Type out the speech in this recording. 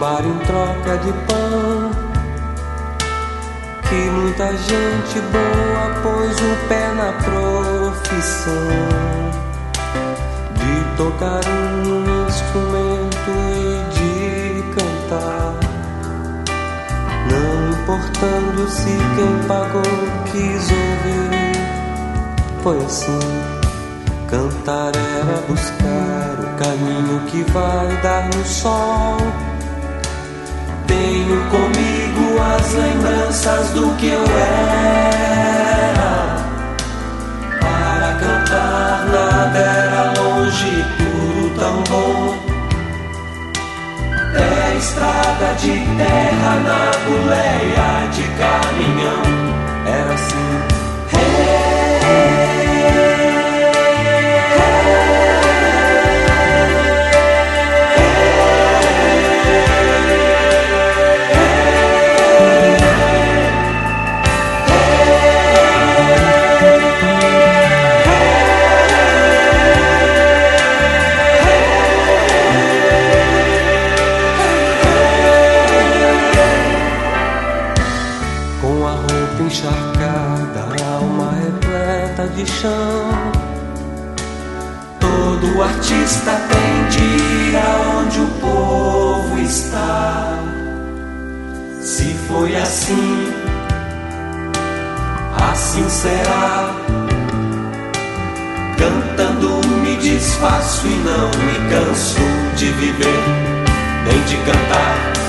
roubar em troca de pão, que muita gente boa pôs o pé na profissão de tocar um instrumento e de cantar, não importando se quem pagou quis ouvir. Foi assim, cantar era buscar o caminho que vai dar no sol. Tenho comigo as lembranças do que eu era. Para cantar nada era longe, tudo tão bom. É estrada de terra na boleia de caminhão. Era assim. Encharcada, a alma repleta de chão. Todo artista tem de ir aonde o povo está. Se foi assim, assim será. Cantando me desfaço e não me canso de viver, nem de cantar.